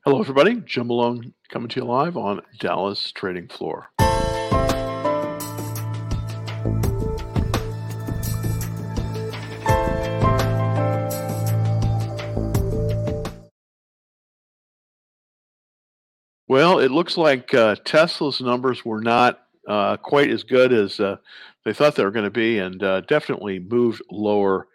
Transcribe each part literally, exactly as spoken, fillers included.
Hello, everybody. Jim Malone coming to you live on Dallas Trading Floor. Well, it looks like uh, Tesla's numbers were not uh, quite as good as uh, they thought they were going to be, and uh, definitely moved lower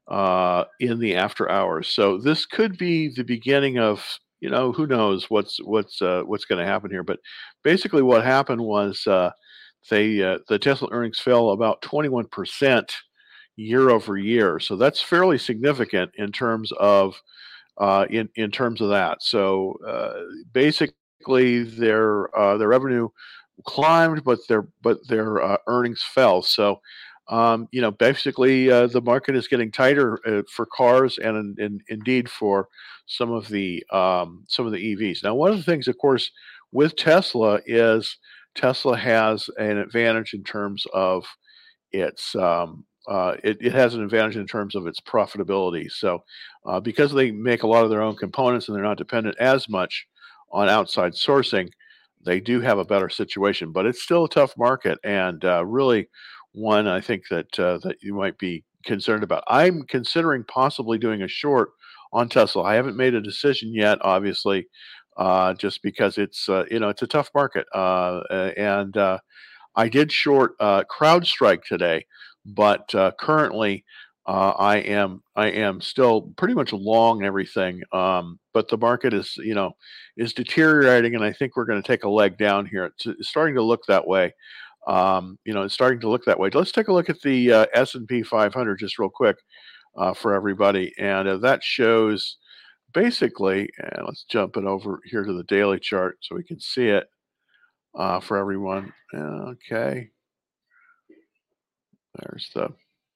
uh, in the after hours. So this could be the beginning of, you know, who knows what's what's uh, what's going to happen here. But basically, what happened was uh, they uh, the Tesla earnings fell about twenty-one percent year over year. So that's fairly significant in terms of uh, in in terms of that. So uh, basically, their uh, their revenue climbed, but their but their uh, earnings fell. So um, you know, basically, uh, the market is getting tighter uh, for cars and, and indeed for some of the um, some of the E Vs. Now, one of the things, of course, with Tesla is Tesla has an advantage in terms of it's um, uh, it, it has an advantage in terms of its profitability. So, uh, because they make a lot of their own components and they're not dependent as much on outside sourcing, they do have a better situation. But it's still a tough market, and uh, really one I think that uh, that you might be concerned about. I'm considering possibly doing a short on Tesla. I haven't made a decision yet, obviously, uh, just because it's uh, you know it's a tough market, uh, and uh, I did short uh, CrowdStrike today, but uh, currently uh, I am I am still pretty much long everything. Um, but the market is you know is deteriorating, and I think we're going to take a leg down here. It's, it's starting to look that way. Um, you know, it's starting to look that way. Let's take a look at the uh, S and P five hundred just real quick uh, for everybody, and uh, that shows basically. And let's jump it over here to the daily chart so we can see it uh, for everyone. Okay. There's the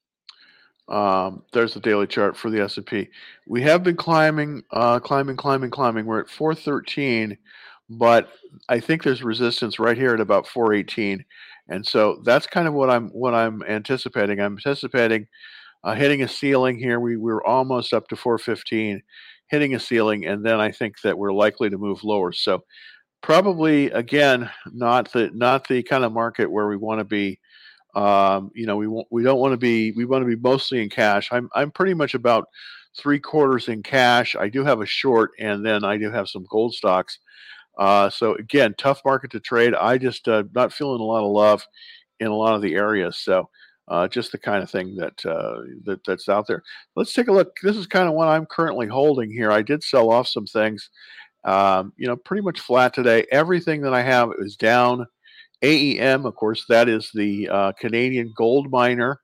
um, there's the daily chart for the S and P. We have been climbing, uh, climbing, climbing, climbing. We're at four thirteen, but I think there's resistance right here at about four eighteen, and so that's kind of what I'm what I'm anticipating. I'm anticipating uh, hitting a ceiling here. We we're almost up to four fifteen, hitting a ceiling, and then I think that we're likely to move lower. So probably again, not the not the kind of market where we want to be. Um, you know, we want we don't want to be we want to be mostly in cash. I'm I'm pretty much about three quarters in cash. I do have a short, and then I do have some gold stocks. Uh, so again, tough market to trade. I just uh, not feeling a lot of love in a lot of the areas. So uh, just the kind of thing that uh, that that's out there. Let's take a look. This is kind of what I'm currently holding here. I did sell off some things. Um, you know, pretty much flat today. Everything that I have is down. A E M, of course, that is the uh, Canadian gold miner.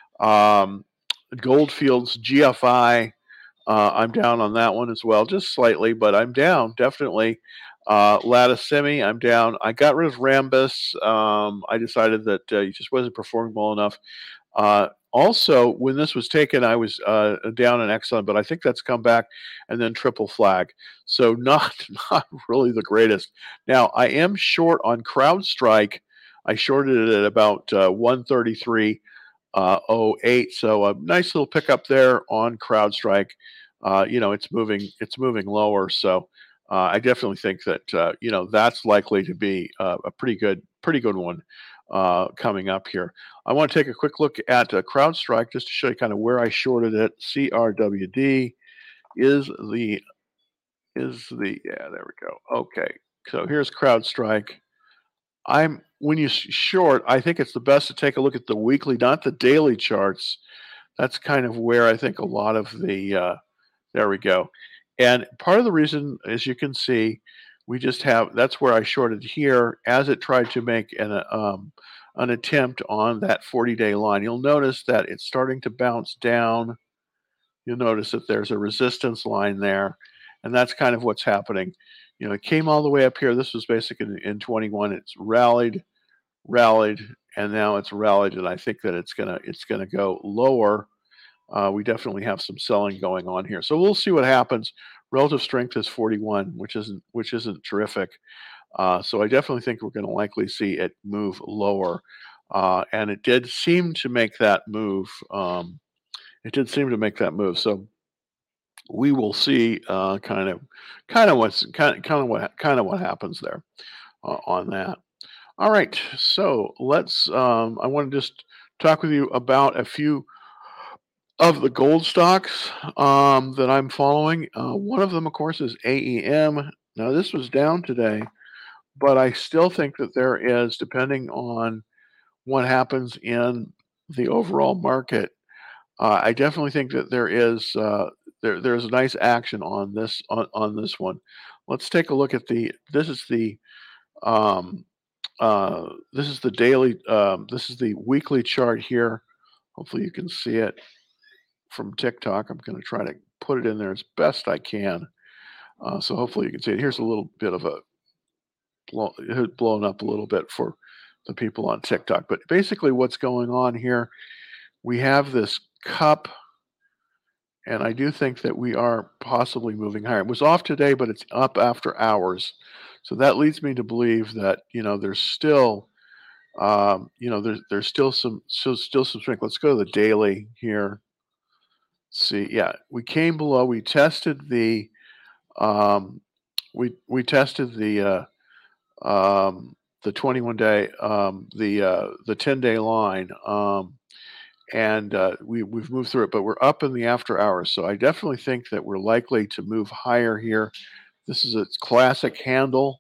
Um, Goldfields, G F I, uh, I'm down on that one as well, just slightly, but I'm down definitely. Uh, Lattice Semi, I'm down. I got rid of Rambus. Um, I decided that uh, it just wasn't performing well enough. Uh, also, when this was taken, I was uh, down in Exxon, but I think that's come back and then triple flag. So not not really the greatest. Now I am short on CrowdStrike. I shorted it at about uh, one thirty-three oh eight. So a nice little pickup there on CrowdStrike. Uh, you know, it's moving it's moving lower. So uh, I definitely think that uh, you know that's likely to be uh, a pretty good pretty good one uh, coming up here. I want to take a quick look at uh, CrowdStrike just to show you kind of where I shorted it. C R W D is the is the yeah, there we go. Okay. So here's CrowdStrike. I'm when you short, I think it's the best to take a look at the weekly, not the daily charts. That's kind of where I think a lot of the uh, there we go. And part of the reason, as you can see, we just have that's where I shorted here as it tried to make an uh, um, an attempt on that forty-day line. You'll notice that it's starting to bounce down. You'll notice that there's a resistance line there, and that's kind of what's happening. You know, it came all the way up here. This was basically in, in twenty-one. It's rallied, rallied, and now it's rallied, and I think that it's gonna it's gonna go lower. Uh, we definitely have some selling going on here, so we'll see what happens. Relative strength is forty-one, which isn't which isn't terrific. Uh, so I definitely think we're going to likely see it move lower, uh, and it did seem to make that move. Um, it did seem to make that move. So we will see uh, kind of kind of what's kind of kind of what kind of what happens there uh, on that. All right, so let's. Um, I want to just talk with you about a few of the gold stocks um, that I'm following. Uh, one of them, of course, is A E M. Now, this was down today, but I still think that there is, depending on what happens in the overall market, uh, I definitely think that there is uh, there there's a nice action on this on, on this one. Let's take a look at the. This is the um, uh, this is the daily. Um, this is the weekly chart here. Hopefully, you can see it from TikTok. I'm going to try to put it in there as best I can. Uh, so hopefully, you can see it. Here's a little bit of a blow, it blown up a little bit for the people on TikTok. But basically, what's going on here? We have this cup. And I do think that we are possibly moving higher. It was off today, but it's up after hours. So that leads me to believe that, you know, there's still, um, you know, there's there's still some still still some strength. Let's go to the daily here. See, yeah, we came below. We tested the um, we we tested the uh, um, the twenty-one day um, the uh, the ten day line. Um, and uh, we we've moved through it, but we're up in the after hours. So I definitely think that we're likely to move higher here. This is a classic handle.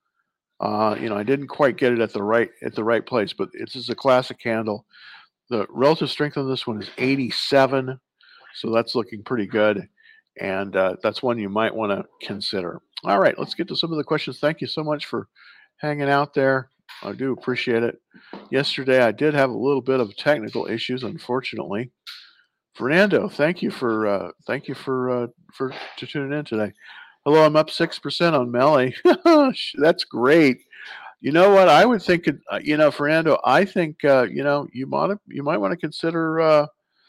Uh, you know, I didn't quite get it at the right at the right place, but this is a classic handle. The relative strength on this one is eighty-seven, so that's looking pretty good, and uh, that's one you might want to consider. All right, let's get to some of the questions. Thank you so much for hanging out there. I do appreciate it. Yesterday, I did have a little bit of technical issues, unfortunately. Fernando, thank you for uh, thank you for uh, for to tuning in today. Hello, I'm up six percent on Melly. That's great. You know what? I would think, uh, you know, Fernando. I think uh, you know you might you might want to consider uh,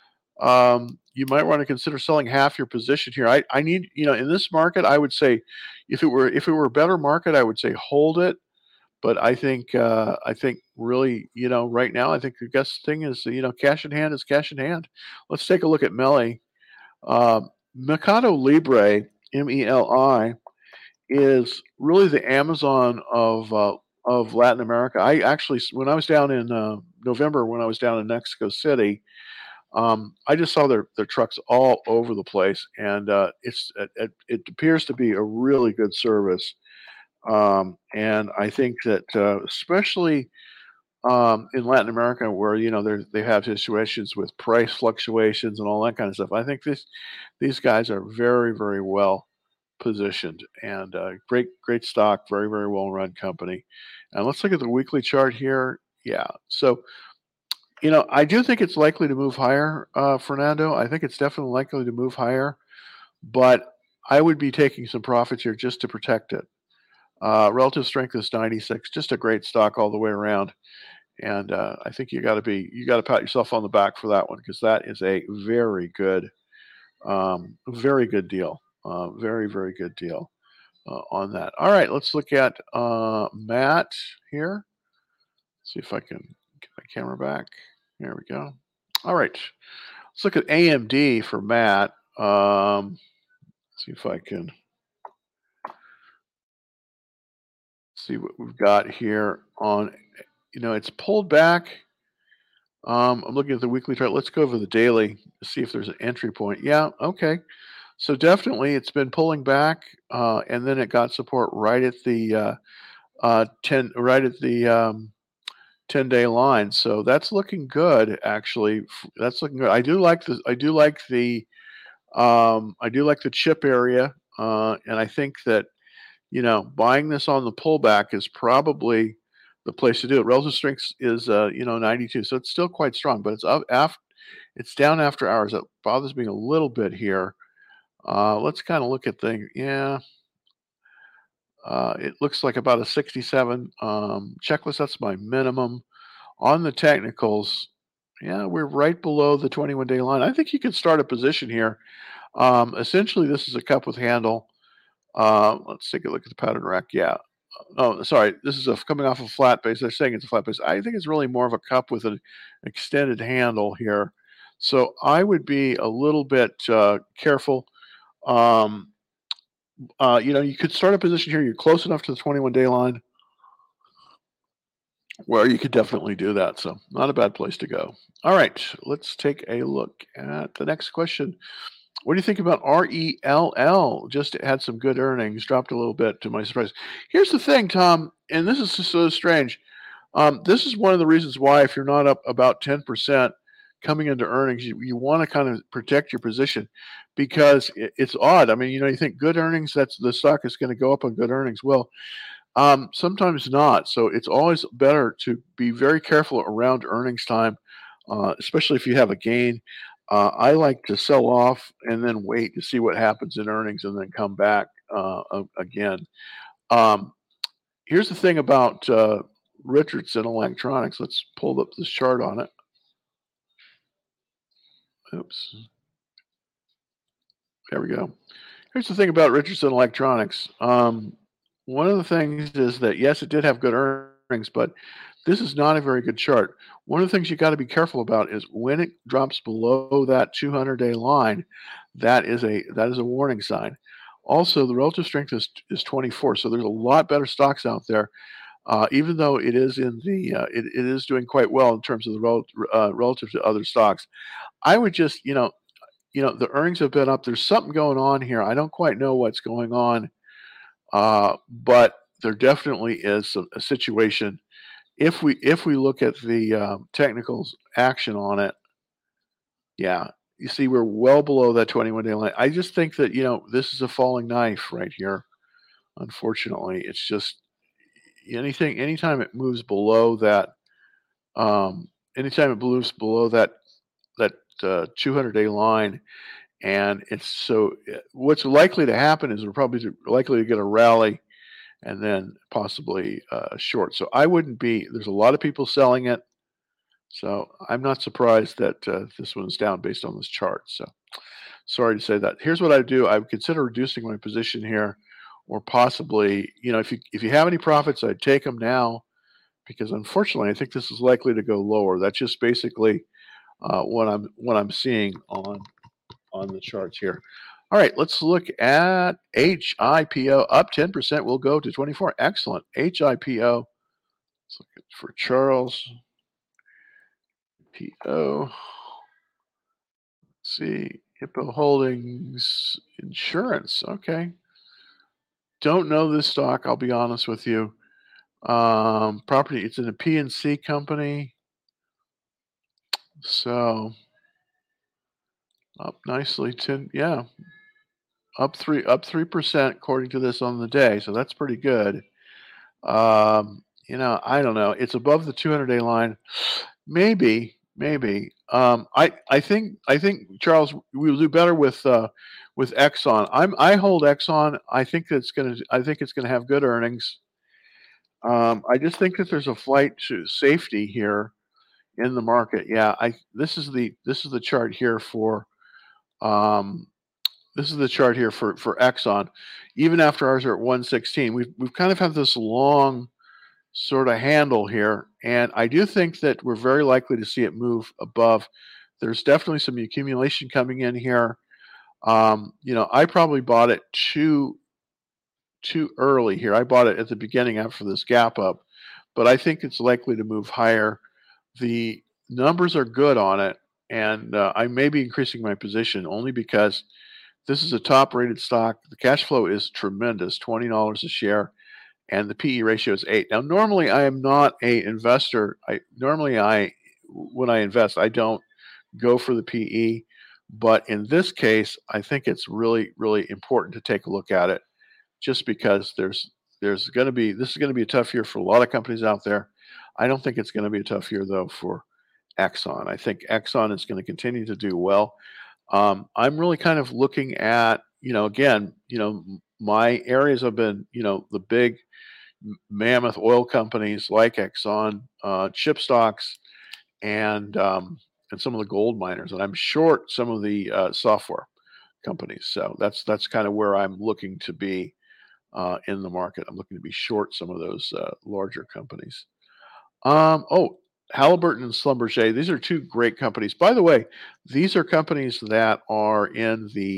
um, you might want to consider selling half your position here. I I need you know in this market, I would say if it were if it were a better market, I would say hold it. But I think uh, I think really, you know, right now, I think the best thing is, you know, cash in hand is cash in hand. Let's take a look at Meli. Uh, Mercado Libre, M E L I, is really the Amazon of uh, of Latin America. I actually, when I was down in uh, November, when I was down in Mexico City, um, I just saw their their trucks all over the place, and uh, it's it, it, it appears to be a really good service. Um, and I think that uh, especially um, in Latin America, where you know they they have situations with price fluctuations and all that kind of stuff. I think this these guys are very very well positioned and uh, great great stock, very very well run company. And let's look at the weekly chart here. Yeah, so you know I do think it's likely to move higher, uh, Fernando. I think it's definitely likely to move higher, but I would be taking some profits here just to protect it. Uh, relative strength is ninety-six, just a great stock all the way around. And uh, I think you got to be you got to pat yourself on the back for that one because that is a very good, um, very good deal. Uh, very very good deal uh, on that. All right, let's look at uh, Matt here. See if I can get my camera back. There we go. All right, let's look at A M D for Matt. Um, see if I can see what we've got here on. You know, it's pulled back. Um, I'm looking at the weekly chart. Let's go over the daily to see if there's an entry point. Yeah, okay. So definitely it's been pulling back, uh, and then it got support right at the uh, uh, ten, right at the um, ten day line. So that's looking good, actually. F- That's looking good. I do like the, I do like the, um, I do like the chip area, uh, and I think that you know, buying this on the pullback is probably the place to do it. Relative strength is, uh, you know, ninety-two, so it's still quite strong, but it's up af- it's down after hours. That bothers me a little bit here. Uh, let's kind of look at things. Yeah, uh, it looks like about a sixty-seven um, checklist. That's my minimum on the technicals. Yeah, we're right below the twenty-one day line. I think you can start a position here. Um, essentially, this is a cup with handle. Uh, let's take a look at the pattern rack. Yeah, oh, sorry. This is a coming off a flat base. They're saying it's a flat base. I think it's really more of a cup with an extended handle here. So I would be a little bit uh, careful. Um, uh, you know, you could start a position here. You're close enough to the twenty-one day line where you could definitely do that. So, not a bad place to go. All right, let's take a look at the next question. What do you think about R E L L? Just had some good earnings, dropped a little bit to my surprise. Here's the thing, Tom, and this is just so strange. Um, this is one of the reasons why, if you're not up about ten percent coming into earnings, you, you want to kind of protect your position because it, it's odd. I mean, you know, you think good earnings, that's the stock is going to go up on good earnings. Well, um, sometimes not. So it's always better to be very careful around earnings time, uh, especially if you have a gain. Uh, I like to sell off and then wait to see what happens in earnings and then come back uh, a- again. Um, Here's the thing about uh, Richardson Electronics. Let's pull up this chart on it. Oops. There we go. Here's the thing about Richardson Electronics. Um, one of the things is that, yes, it did have good earnings, but this is not a very good chart. One of the things you got to be careful about is when it drops below that two hundred day line, that is a that is a warning sign. Also, the relative strength is is twenty-four, so there's a lot better stocks out there. Uh, even though it is in the uh, it, it is doing quite well in terms of the rel- uh, relative to other stocks. I would just you know you know the earnings have been up. There's something going on here. I don't quite know what's going on, uh, but there definitely is a, a situation. If we if we look at the um, technicals action on it, yeah, you see we're well below that twenty-one day line. I just think that you know this is a falling knife right here. Unfortunately, it's just anything anytime it moves below that um, anytime it moves below that that uh, two hundred day line, and it's so uh, what's likely to happen is we're probably likely to get a rally and then possibly uh, short. So I wouldn't be. There's a lot of people selling it, so I'm not surprised that uh, this one's down based on this chart. So sorry to say that. Here's what I do. I would consider reducing my position here, or possibly, you know, if you if you have any profits, I'd take them now because unfortunately, I think this is likely to go lower. That's just basically uh, what I'm what I'm seeing on on the charts here. All right, let's look at H I P O up ten percent. We'll go to twenty-four. Excellent. H I P O. Let's look at for Charles. P O. Let's see. Hippo Holdings Insurance. Okay. Don't know this stock, I'll be honest with you. Um, property, it's in a P and C company. So up nicely, ten, yeah, up three, up three percent according to this on the day. So that's pretty good. Um, you know, I don't know. It's above the two hundred day line. Maybe, maybe. Um, I, I think, I think Charles, we'll do better with, uh, with Exxon. I'm, I hold Exxon. I think that's going to, I think it's going to have good earnings. Um, I just think that there's a flight to safety here in the market. Yeah, I this is the this is the chart here for um, this is the chart here for for Exxon. Even after ours are at one sixteen, we've we've kind of had this long sort of handle here, and I do think that we're very likely to see it move above. There's definitely some accumulation coming in here. Um, you know, I probably bought it too too early here. I bought it at the beginning after this gap up, but I think it's likely to move higher. The numbers are good on it, and uh, I may be increasing my position only because this is a top-rated stock. The cash flow is tremendous, twenty dollars a share, and the P E ratio is eight. Now, normally I am not a investor. I normally I when I invest, I don't go for the P E, but in this case, I think it's really, really important to take a look at it just because there's there's going to be this is going to be a tough year for a lot of companies out there. I don't think it's going to be a tough year though for Exxon. I think Exxon is going to continue to do well. Um, I'm really kind of looking at you know again you know my areas have been you know the big mammoth oil companies like Exxon, uh, chip stocks, and um, and some of the gold miners, and I'm short some of the uh, software companies. So that's that's kind of where I'm looking to be uh, in the market. I'm looking to be short some of those uh, larger companies. Um, oh, Halliburton and Schlumberger. These are two great companies. By the way, these are companies that are in the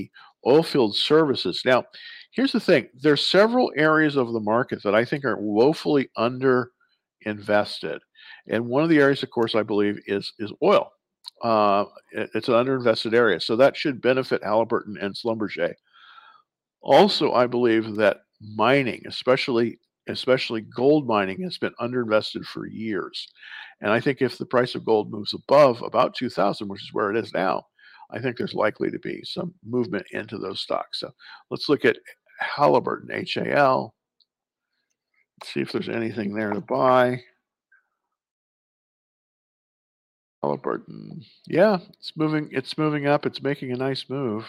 Oilfield services. Now, here's the thing. There's several areas of the market that I think are woefully under invested. And one of the areas, of course, I believe is is oil. Uh, it- it's an underinvested area. So that should benefit Halliburton and Schlumberger. Also, I believe that mining, especially especially gold mining, has been underinvested for years. And I think if the price of gold moves above about two thousand, which is where it is now, I think there's likely to be some movement into those stocks. So let's look at Halliburton, H A L, see if there's anything there to buy. Halliburton. Yeah, it's moving it's moving up. It's making a nice move.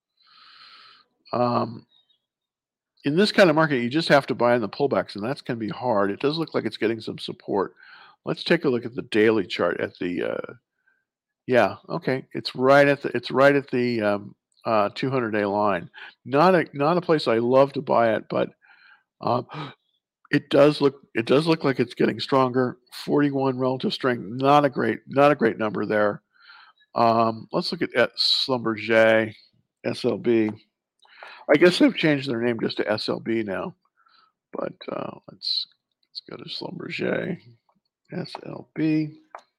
Um, in this kind of market, you just have to buy in the pullbacks, and that's going to be hard. It does look like it's getting some support. Let's take a look at the daily chart at the. Uh, yeah, okay, it's right at the. It's right at the um, uh, two hundred day line. Not a not a place I love to buy it, but um, it does look it does look like it's getting stronger. forty-one relative strength. Not a great not a great number there. Um, let's look at, at Schlumberger, S L B. I guess they've changed their name just to S L B now. But uh, let's let's go to Schlumberger, S L B.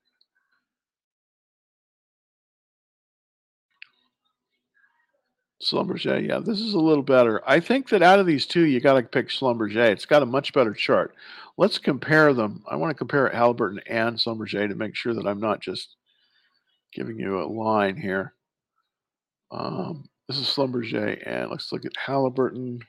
Schlumberger, yeah, this is a little better. I think that out of these two, you got to pick Schlumberger. It's got a much better chart. Let's compare them. I want to compare Halliburton and Schlumberger to make sure that I'm not just giving you a line here. Um, this is Schlumberger, and let's look at Halliburton.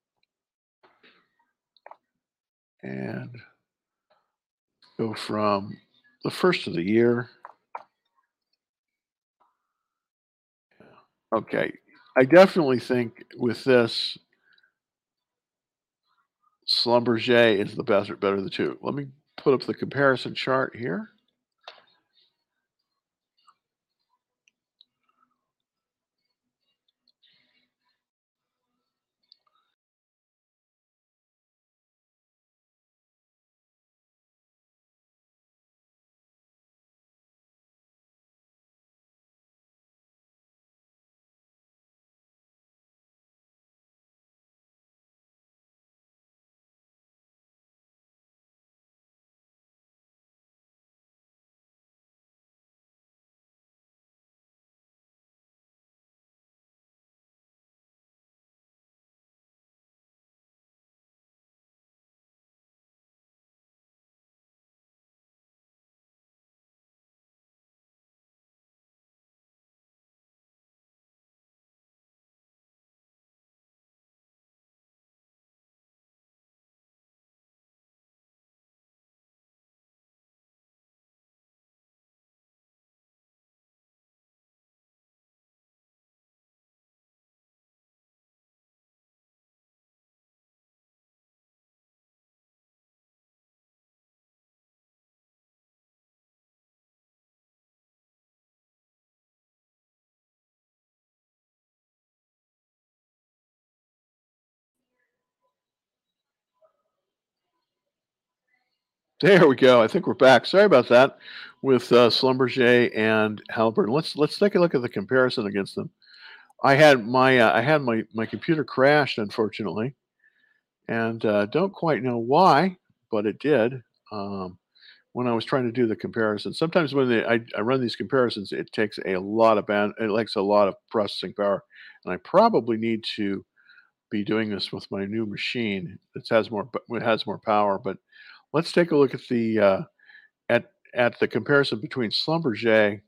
And go from the first of the year. Okay. I definitely think with this, Schlumberger is the best or better of the two. Let me put up the comparison chart here. There we go. I think we're back. Sorry about that with uh, Schlumberger and Halliburton. Let's let's take a look at the comparison against them. I had my uh, I had my my computer crashed, unfortunately, and uh, don't quite know why, but it did. Um, when I was trying to do the comparison. Sometimes when they, I, I run these comparisons, it takes a lot of band, it takes a lot of processing power, and I probably need to be doing this with my new machine that has more it has more power. But let's take a look at the uh, at at the comparison between Schlumberger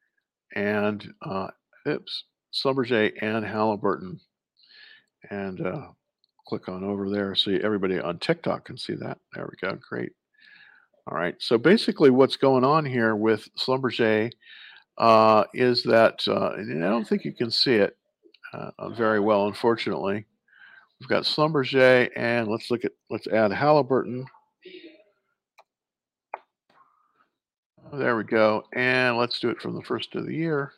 and uh, oops, Schlumberger and Halliburton, and uh, click on over there so everybody on TikTok can see that. There we go. Great. All right. So basically, what's going on here with Schlumberger uh, is that, uh, and I don't think you can see it uh, uh, very well, unfortunately. We've got Schlumberger, and let's look at let's add Halliburton. There we go, and let's do it from the first of the year.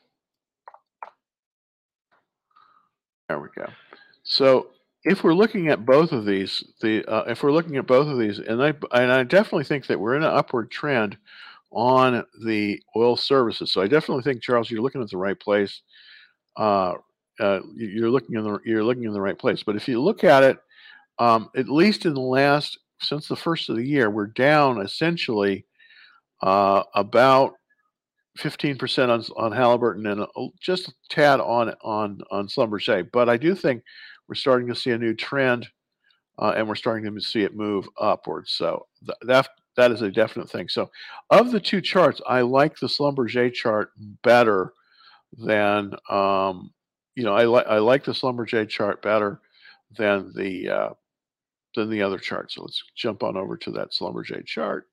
There we go. So if we're looking at both of these, the uh, if we're looking at both of these, and I and I definitely think that we're in an upward trend on the oil services. So I definitely think, Charles, you're looking at the right place. Uh, uh, you- you're looking in the you're looking in the right place. But if you look at it, um, at least in the last since the first of the year, we're down essentially uh, about fifteen percent on on Halliburton and a, just a tad on on on Schlumberger. But I do think we're starting to see a new trend, uh, and we're starting to see it move upwards. So th- that that is a definite thing. So of the two charts, I like the Schlumberger chart better than um, you know I like I like the Schlumberger chart better than the uh, than the other chart. So let's jump on over to that Schlumberger chart.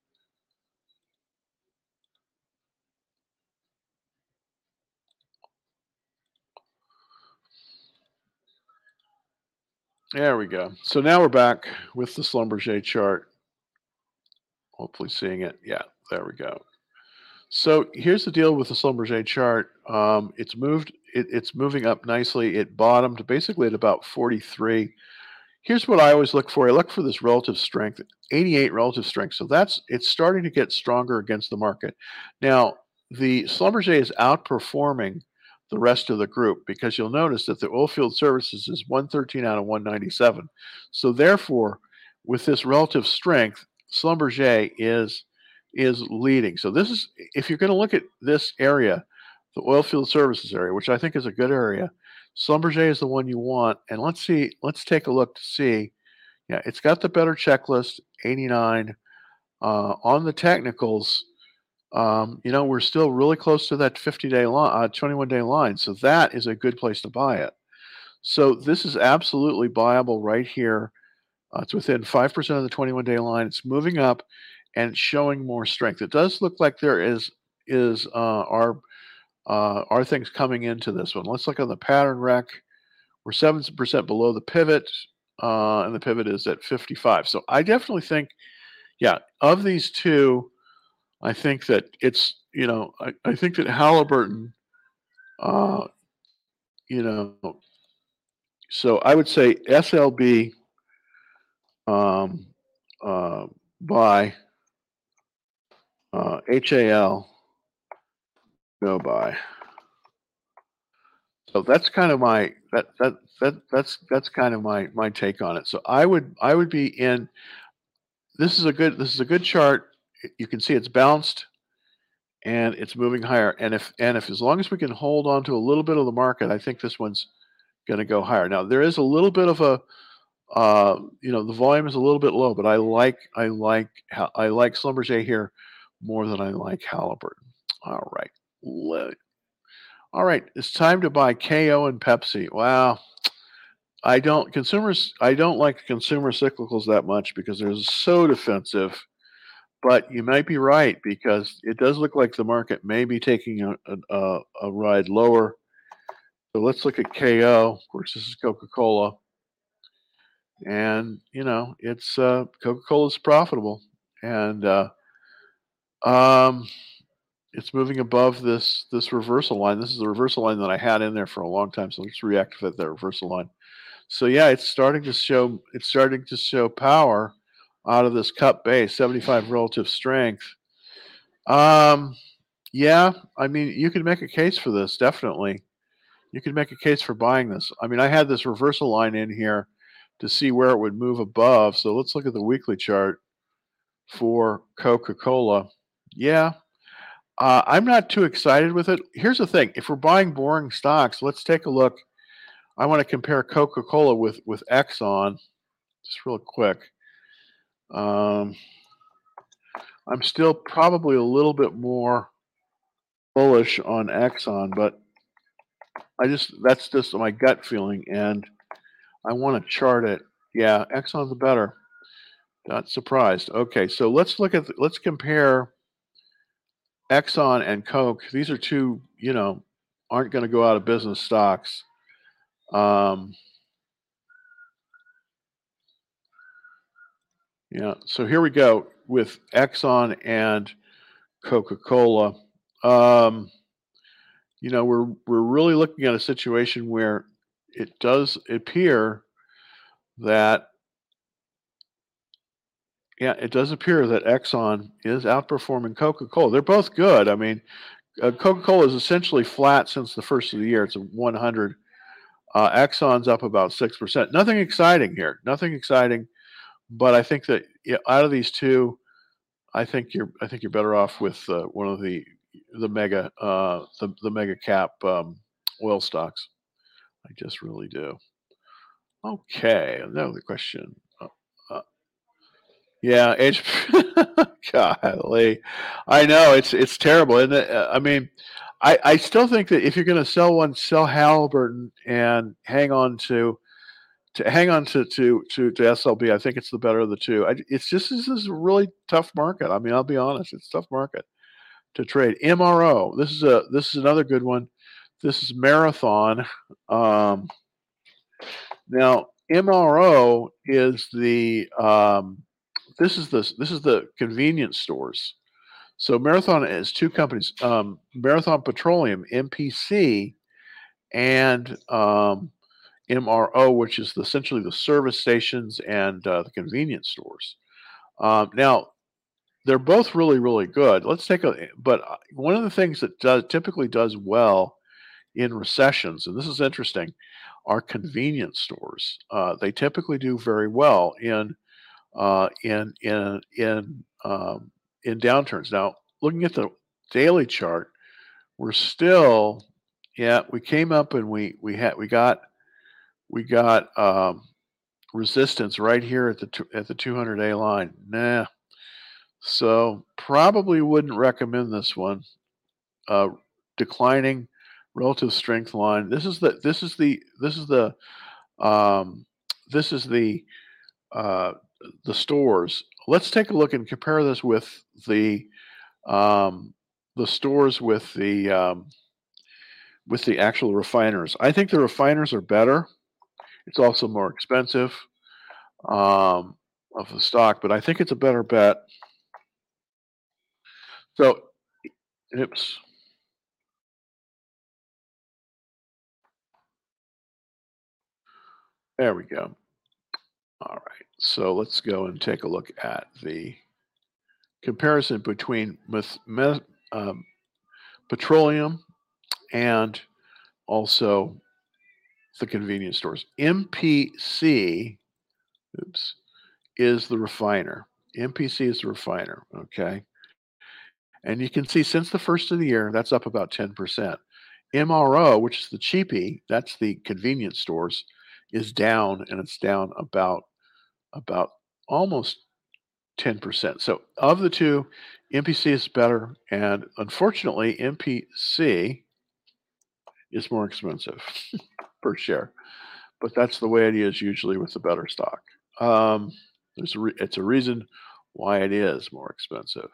There we go. So now we're back with the Schlumberger chart. Hopefully seeing it. Yeah, there we go. So here's the deal with the Schlumberger chart. Um, it's moved. It, it's moving up nicely. It bottomed basically at about forty-three. Here's what I always look for. I look for this relative strength, eighty-eight relative strength. So that's it's starting to get stronger against the market. Now the Schlumberger is outperforming the rest of the group because you'll notice that the oilfield services is one thirteen out of one ninety-seven. So therefore, with this relative strength, Schlumberger is is leading. So this is if you're going to look at this area, the oilfield services area, which I think is a good area. Schlumberger is the one you want, and let's see. Let's take a look to see. Yeah, it's got the better checklist, eighty-nine. Uh, on the technicals, um, you know, we're still really close to that fifty-day line, uh, twenty-one-day line. So that is a good place to buy it. So this is absolutely buyable right here. Uh, it's within five percent of the twenty-one-day line. It's moving up, and it's showing more strength. It does look like there is is uh, our uh, are things coming into this one. Let's look on the pattern rec. We're seven percent below the pivot, uh, and the pivot is at fifty-five. So I definitely think, yeah, of these two, I think that it's, you know, I, I think that Halliburton, uh, you know, so I would say S L B um, uh, buy, uh, H A L go buy. So that's kind of my that that that that's that's kind of my my take on it. So I would I would be in. This is a good this is a good chart. You can see it's bounced and it's moving higher. And if and if as long as we can hold on to a little bit of the market, I think this one's going to go higher. Now there is a little bit of a uh, you know the volume is a little bit low, but I like I like I like Schlumberger here more than I like Halliburton. All right. Let- All right, it's time to buy K O and Pepsi. Wow. I don't consumers I don't like consumer cyclicals that much because they're so defensive. But you might be right because it does look like the market may be taking a a, a a ride lower. So let's look at K O. Of course, this is Coca-Cola, and you know it's uh, Coca-Cola is profitable, and uh, um, it's moving above this this reversal line. This is the reversal line that I had in there for a long time. So let's reactivate that reversal line. So yeah, it's starting to show it's starting to show power out of this cup base, seventy-five relative strength. Um, yeah, I mean, you can make a case for this, definitely. You can make a case for buying this. I mean, I had this reversal line in here to see where it would move above. So let's look at the weekly chart for Coca-Cola. Yeah, uh, I'm not too excited with it. Here's the thing: if we're buying boring stocks, let's take a look. I want to compare Coca-Cola with with Exxon, just real quick. Um, I'm still probably a little bit more bullish on Exxon, but I just that's just my gut feeling, and I want to chart it. Yeah, Exxon's better. Not surprised. Okay, so let's look at the, let's compare Exxon and Coke. These are two, you know, aren't going to go out of business stocks. Um, yeah, so here we go with Exxon and Coca-Cola. Um, you know, we're we're really looking at a situation where it does appear that yeah, it does appear that Exxon is outperforming Coca-Cola. They're both good. I mean, uh, Coca-Cola is essentially flat since the first of the year. It's a one hundred. Uh, Exxon's up about six percent. Nothing exciting here. Nothing exciting. But I think that, yeah, out of these two, I think you're I think you're better off with uh, one of the the mega uh, the the mega cap um, oil stocks. I just really do. Okay, another question. Uh, uh, yeah, H golly. I know, it's it's terrible, isn't it? Uh, I mean, I I still think that if you're gonna sell one, sell Halliburton and hang on to to hang on to to to to S L B. I think it's the better of the two. I it's just this is a really tough market. I mean, I'll be honest, it's a tough market to trade. M R O, this is a this is another good one. This is Marathon. Um, now M R O is the um, this is the this is the convenience stores. So Marathon is two companies, um, Marathon Petroleum, M P C, and um, M R O, which is the, essentially the service stations and uh, the convenience stores. Um, now, they're both really, really good. Let's take a, but uh, one of the things that does typically does well in recessions, and this is interesting, are convenience stores. Uh, they typically do very well in uh, in in in um, in downturns. Now, looking at the daily chart, we're still, yeah, we came up and we we had we got we got um, resistance right here at the two, at the two hundred day line. Nah, so probably wouldn't recommend this one. Uh, declining relative strength line. This is the this is the this is the um, this is the uh, the stores. Let's take a look and compare this with the um, the stores with the um, with the actual refiners. I think the refiners are better. It's also more expensive um, of the stock, but I think it's a better bet. So, oops. There we go. All right. So let's go and take a look at the comparison between meth- me- um, petroleum and also the convenience stores. M P C, oops, is the refiner. M P C is the refiner. Okay. And you can see since the first of the year, that's up about ten percent. M R O, which is the cheapie, that's the convenience stores, is down, and it's down about about almost ten percent. So of the two, M P C is better, and unfortunately, M P C is more expensive per share. But that's the way it is usually with the better stock. Um, there's a re- it's a reason why it is more expensive.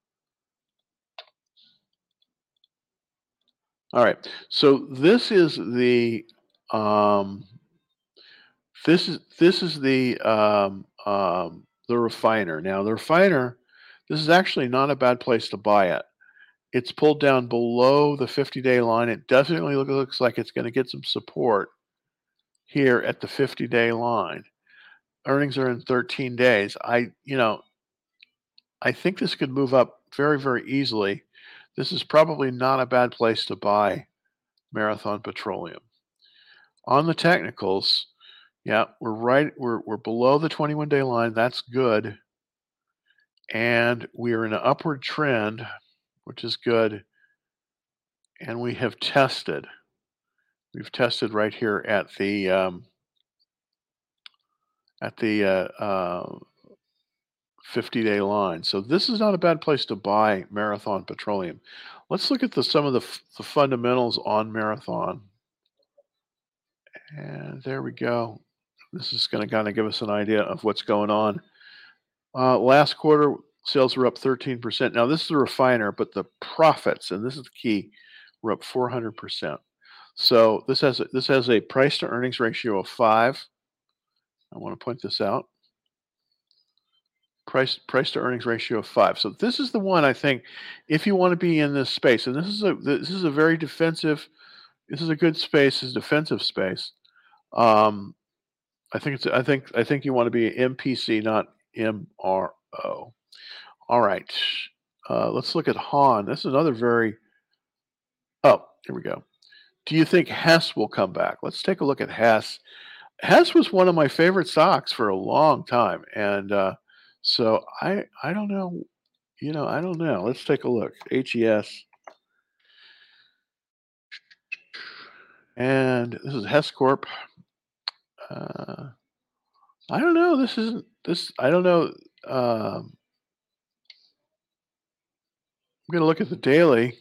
All right. So this is the um, this is this is the um, um, the refiner. Now the refiner, this is actually not a bad place to buy it. It's pulled down below the fifty-day line. It definitely look, looks like it's going to get some support here at the fifty-day line. Earnings are in thirteen days. I, you know, I think this could move up very, very easily. This is probably not a bad place to buy Marathon Petroleum. On the technicals, yeah, we're right. We're we're below the twenty-one day line. That's good, and we are in an upward trend, which is good. And we have tested. We've tested right here at the um, at the uh, uh, fifty day line. So this is not a bad place to buy Marathon Petroleum. Let's look at the some of the, f- the fundamentals on Marathon. And there we go. This is going to kind of give us an idea of what's going on. Uh, last quarter, sales were up thirteen percent. Now, this is a refiner, but the profits, and this is the key, were up four hundred percent. So this has a, this has a price to earnings ratio of five. I want to point this out. Price price to earnings ratio of five. So this is the one I think if you want to be in this space, and this is a this is a very defensive. This is a good space, is defensive space. Um, I think it's I think I think you want to be M P C, not M R O. All right. Uh, let's look at Han. This is another very. Oh, here we go. Do you think Hess will come back? Let's take a look at Hess. Hess was one of my favorite stocks for a long time, and uh, so I I don't know. You know, I don't know. Let's take a look. H E S, and this is Hess Corp. Uh, I don't know. This isn't this. I don't know. Um, I'm gonna look at the daily.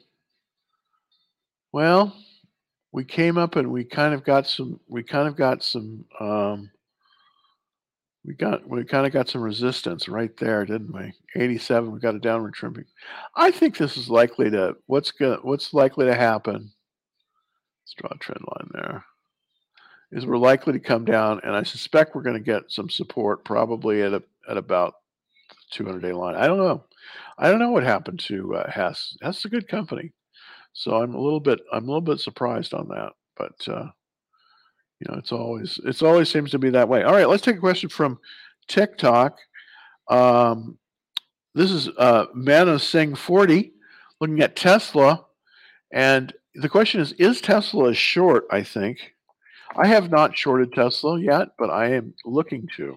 Well, we came up and we kind of got some. We kind of got some. Um, we got we kind of got some resistance right there, didn't we? eighty-seven. We got a downward trending. I think this is likely to. What's gonna What's likely to happen? Let's draw a trend line there. Is we're likely to come down, and I suspect we're going to get some support probably at a, at about the two hundred day line. I don't know. I don't know what happened to uh, Hess. Hess is a good company, so I'm a little bit I'm a little bit surprised on that. But uh, you know, it's always it's always seems to be that way. All right, let's take a question from TikTok. Um, this is uh, Mano Singh forty looking at Tesla, and the question is: Is Tesla a short? I think. I have not shorted Tesla yet, but I am looking to,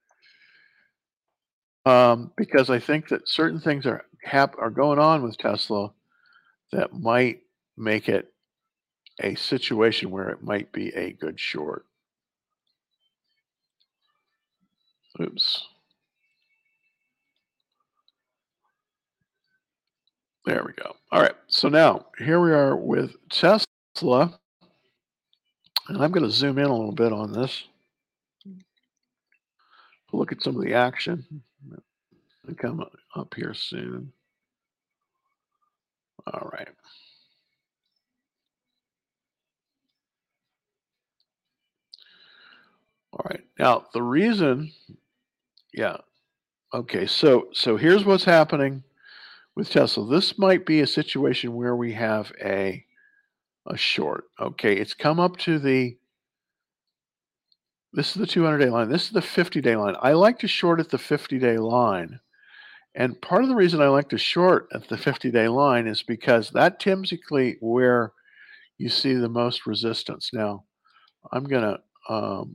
um, because I think that certain things are hap- are going on with Tesla that might make it a situation where it might be a good short. Oops. There we go. All right. So now here we are with Tesla, and I'm going to zoom in a little bit on this. Look at some of the action. It'll come up here soon. All right. All right. Now the reason, yeah. Okay. So so here's what's happening with Tesla. This might be a situation where we have a a short. Okay, it's come up to the this is the two hundred day line. This is the fifty day line. I like to short at the fifty day line. And part of the reason I like to short at the fifty day line is because that typically where you see the most resistance. Now, I'm gonna um,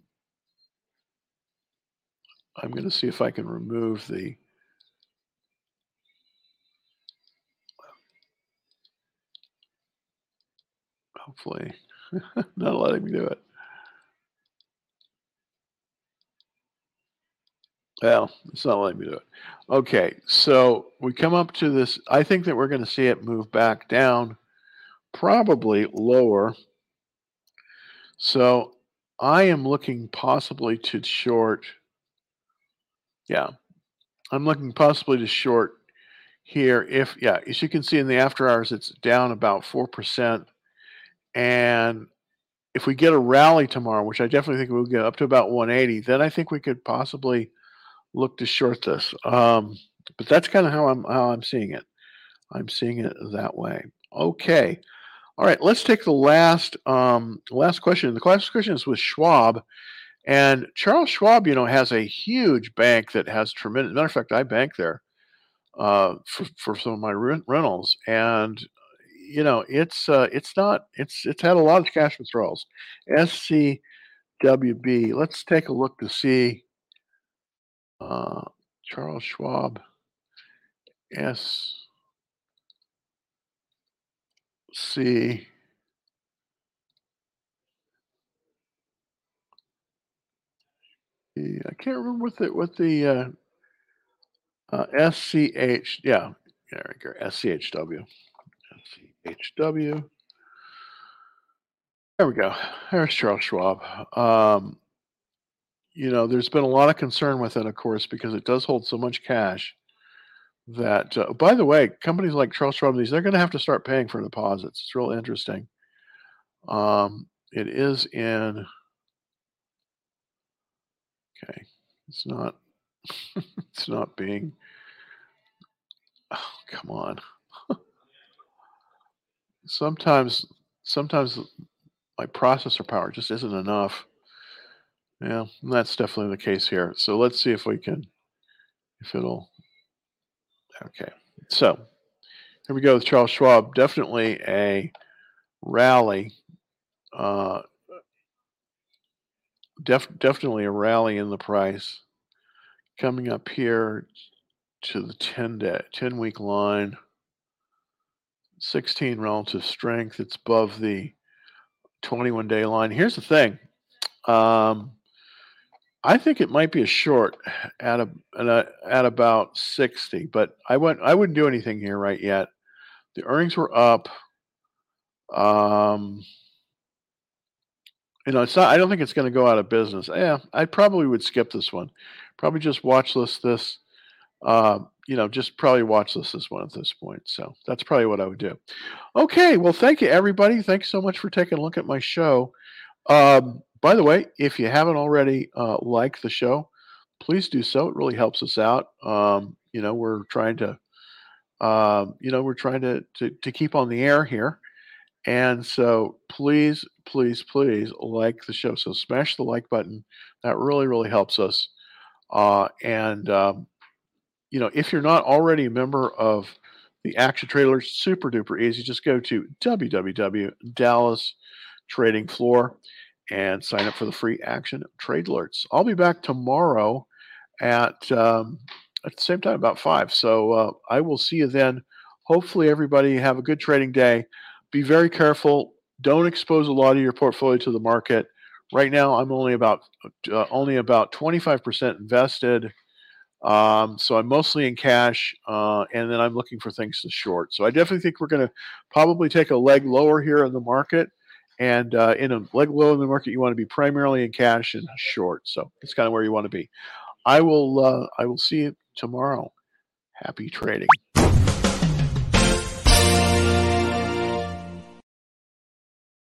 I'm gonna see if I can remove the hopefully not letting me do it. Well, it's not letting me do it. Okay, so we come up to this. I think that we're going to see it move back down, probably lower. So I am looking possibly to short. Yeah, I'm looking possibly to short here. If, yeah, as you can see in the after hours, it's down about four percent. And if we get a rally tomorrow, which I definitely think we'll get up to about one eighty, then I think we could possibly look to short this. Um, but that's kind of how I'm how I'm seeing it. I'm seeing it that way. Okay. All right. Let's take the last um, last question. The last question is with Schwab, and Charles Schwab, you know, has a huge bank that has tremendous. Matter of fact, I bank there uh, for for some of my rent, rentals, and you know, it's uh, it's not it's it's had a lot of cash withdrawals. S C W B. Let's take a look to see uh, Charles Schwab S C. I can't remember what the what the uh, uh, S C H. Yeah, there we go. S C H W. S C H W. There we go. There's Charles Schwab. Um, you know, there's been a lot of concern with it, of course, because it does hold so much cash. That, uh, by the way, companies like Charles Schwab, these they're going to have to start paying for deposits. It's real interesting. Um, it is in. Okay, it's not. It's not being. Oh, come on. Sometimes, sometimes my processor power just isn't enough. Yeah, that's definitely the case here. So let's see if we can, if it'll. Okay, so here we go with Charles Schwab. Definitely a rally. Uh, def definitely a rally in the price. Coming up here to the ten day, ten week line, sixteen relative strength. It's above the twenty-one day line. Here's the thing. Um, I think it might be a short at a, at, a, at about sixty, but I wouldn't I wouldn't do anything here right yet. The earnings were up. Um, you know, it's not. I don't think it's going to go out of business. Yeah, I probably would skip this one. Probably just watch list this. Uh, you know, just probably watch list this one at this point. So that's probably what I would do. Okay, well, thank you, everybody. Thanks so much for taking a look at my show. Um, by the way, if you haven't already uh, liked the show, please do so. It really helps us out. Um, you know, we're trying to, um, you know, we're trying to, to to keep on the air here, and so please, please, please like the show. So smash the like button. That really, really helps us. Uh, and um, you know, if you're not already a member of the Action Trailer, super duper easy. Just go to w w w dot dallas trading floor and sign up for the free Action Trade Alerts. I'll be back tomorrow at um, at the same time, about five. So uh, I will see you then. Hopefully, everybody have a good trading day. Be very careful. Don't expose a lot of your portfolio to the market. Right now, I'm only about uh, only about twenty-five percent invested. Um, so I'm mostly in cash, uh, and then I'm looking for things to short. So I definitely think we're going to probably take a leg lower here in the market. And uh, in a leg low in the market, you want to be primarily in cash and short. So that's kind of where you want to be. I will. Uh, I will see you tomorrow. Happy trading.